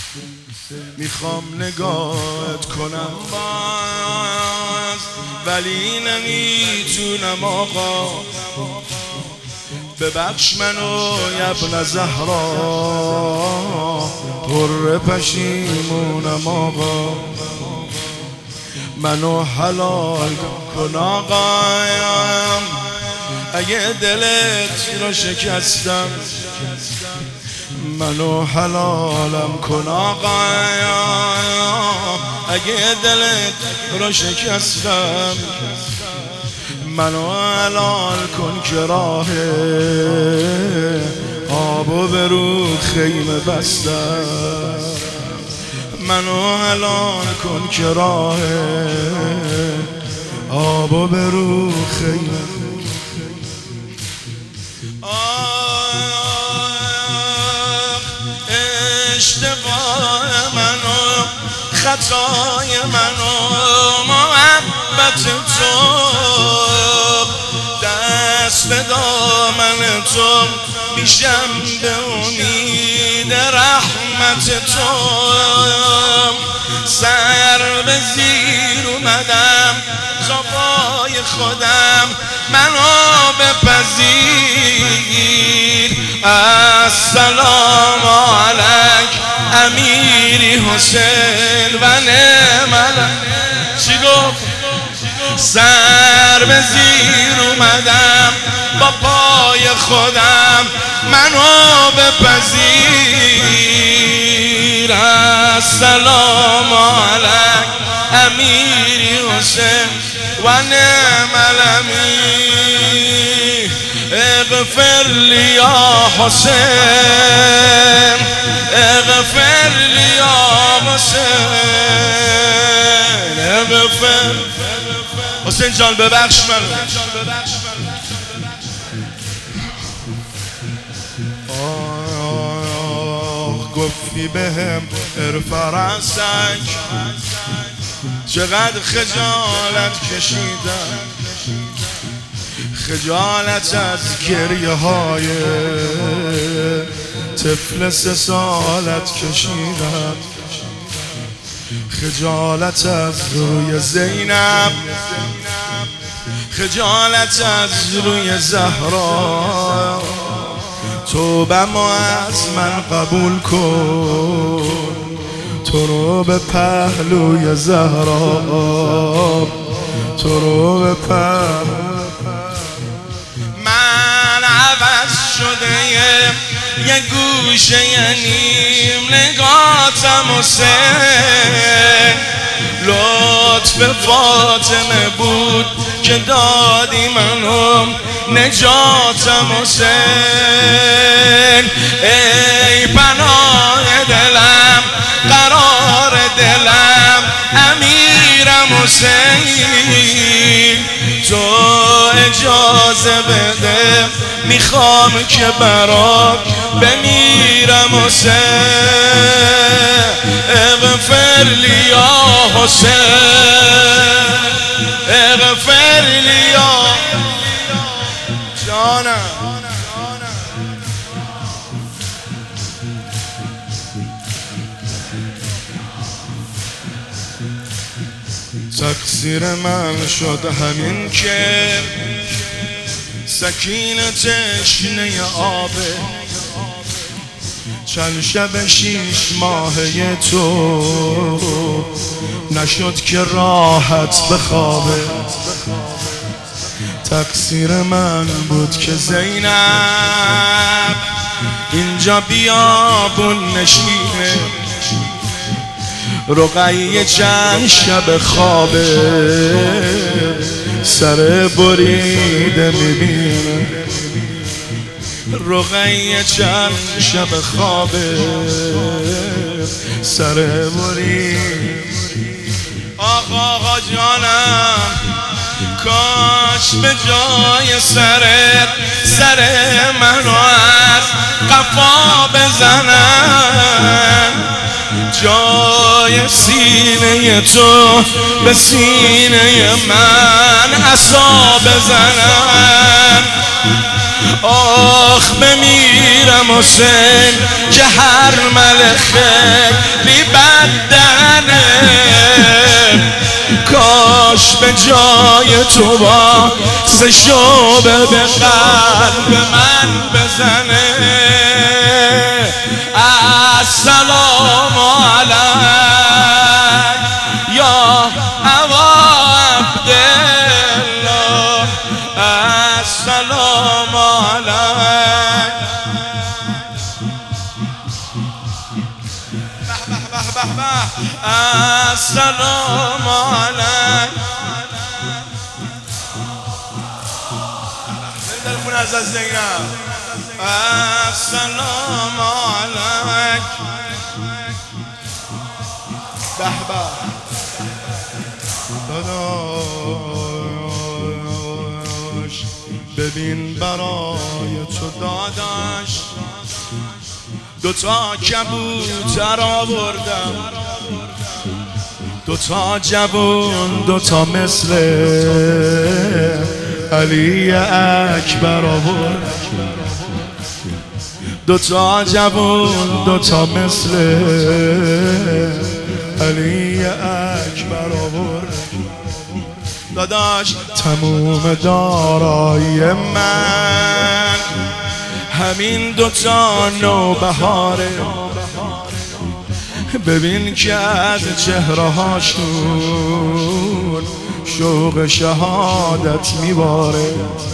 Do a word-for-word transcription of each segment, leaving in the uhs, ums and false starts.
میخوام نگاهت کنم باز ولی نمیتونم آقا، ببخش منو ابن زهرا، پر پشیمونم آقا، منو حلال کن آقا، اگه دلت رو شکستم منو حلالم کن آقا، اگه دلت رو شکستم منو حلال کن که راه آبو به رود خیمه بستم، منو حلال کن که راه آبو به رود خیمه. اشتباه منو، خطای منو، محبت تو، دست دامن تو، میشم به امید رحمت تو، سر به زیر اومدم زبای خودم منو بپذیر، السلام علیک امیری حسین و نعم الک. چی گفت؟ سر به زیر اومدم با پای خودم منو بپذیر، السلام علیک امیری حسین و نعم الامیر، اغفر لی یا حسین، اغفر لی یا حسین، اغفر. حسین جان ببخش منو. آه گفتی بهم ارفع رأسک، چقدر خجالت کشیدم، خجالت از گریه های طفل سه سالت کشیدم، خجالت از روی زینب، خجالت از روی زهرا، توبه‌مو از من قبول کن، تو رو به پهلوی زهرا، تو رو به پهلوی. من عوض شده یه گوشه نیم نگاتم حسین، لطف فاطمه بود که دادی منو نجاتم حسین، ای پناه دلم قرار دلم امیرم حسین، تو اجازه بده میخوام که برات بمیرم حسین، اغفر لی یا حسین، اغفر لی یا جانم. تقصیر من شد همین که سکینه تشنه آبه، چند شب شیش ماهه تو نشد که راحت بخوابه، تقصیر من بود که زینب اینجا بیابون نشینه، رقیه چند شب خوابه سر بریده میبینه، رقیه چند شب خوابه سر بریده. آقا آقا جانم کاش به جای سرت سر منو از قفا بزنن، جای سینه تو به سینه من عصا بزنن، آخ بمیرم حسین که هر ملخه داداش به جای تو با سه شعبه به قلب من بزنه. السلام علیک یا ابا عبدالله، السلام علیک. السلام علیک. دلمون از از زینب. السلام علیک. به به داداش، ببین برای تو داداش دوتا کبوتر آوردم، دوتا جوون دوتا مثل علی اکبر آوردم، دوتا جوون دوتا مثل علی اکبر آوردم. داداش تموم دارایی من همین دوتا نوبهاره، ببین که از چهره هاشون شوق شهادت میباره،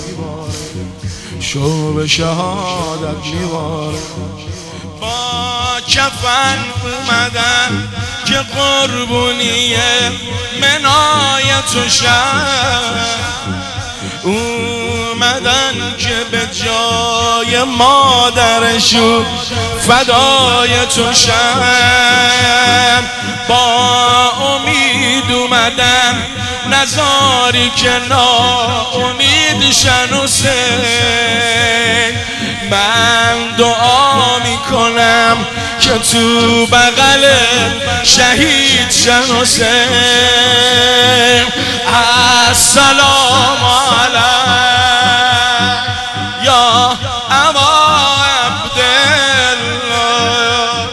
شوق شهادت میباره. با کفن اومدن که قربونی منای تو شد، اومدن که به جای مادرشون فدای تو شد. با امید اومدن نزاری که ناامید شن حسین. من دعا میکنم که تو بغل شهید شن حسین. السلام علیک یا ابا عبدالله.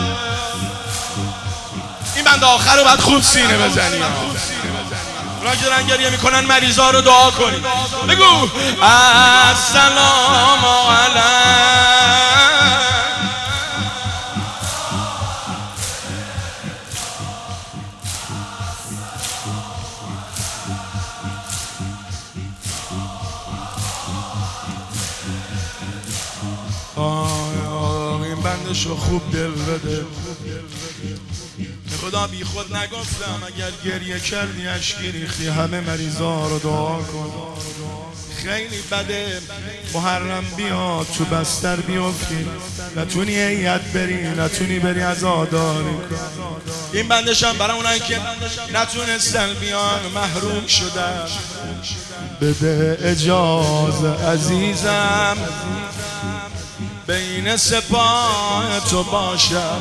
این بند آخر رو باید خوب سینه بزنی. اونا که دارن گریه میکنن مریضا رو دعا کنی. بگو السلام علیک. این بندش رو خوب دل بده. خدا بی خود نگفتم، اگر گریه کردی اشکی ریختی همه مریضا رو دعا کن. خیلی بده محرم بیاد تو بستر بیفتی، نتونی هیئت بری، نتونی بری عزاداری کن. این بندشم برای اونایی که نتونستن بیان محروم شدن. بده اجازه عزیزم بین سپاه تو باشم،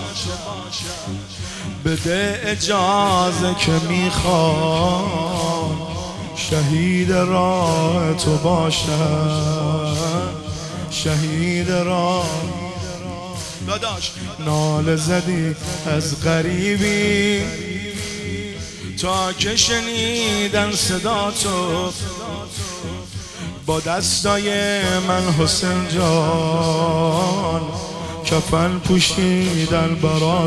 بده اجازه که میخوام شهید راه تو باشم، شهید راه. داداش ناله زدی از غریبی تا که شنیدن صدا تو، با دستای من حسین جان کفن پوشیدن برا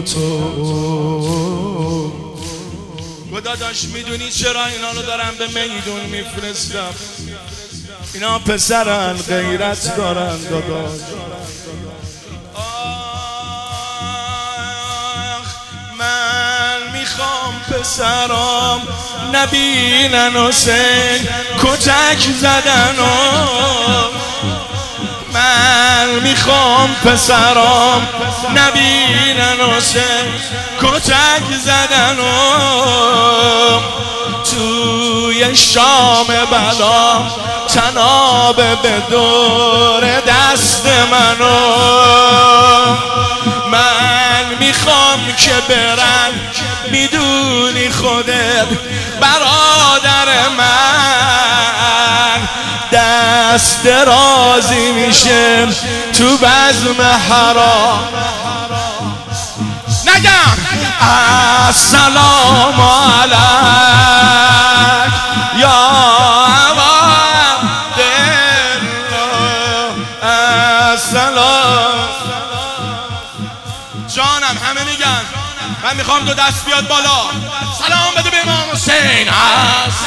تو. و داداش میدونی چرا اینا رو دارم به میدون میفرستم؟ اینا پسرن، غیرت دارن داداش. آخ من میخوام پسرام نبینن حسین کتک زدن. من میخوام پسرام نبینن حسین کتک زدن. توی شام بلا تنابه به دور دست منو. من میخوام که برن، میدونی خودت برادر من دست درازی میشه تو بزم حرام. نگم السلام علیک جانم همه میگن من میخوام دو دست بیاد بالا سلام بده به امام حسین هست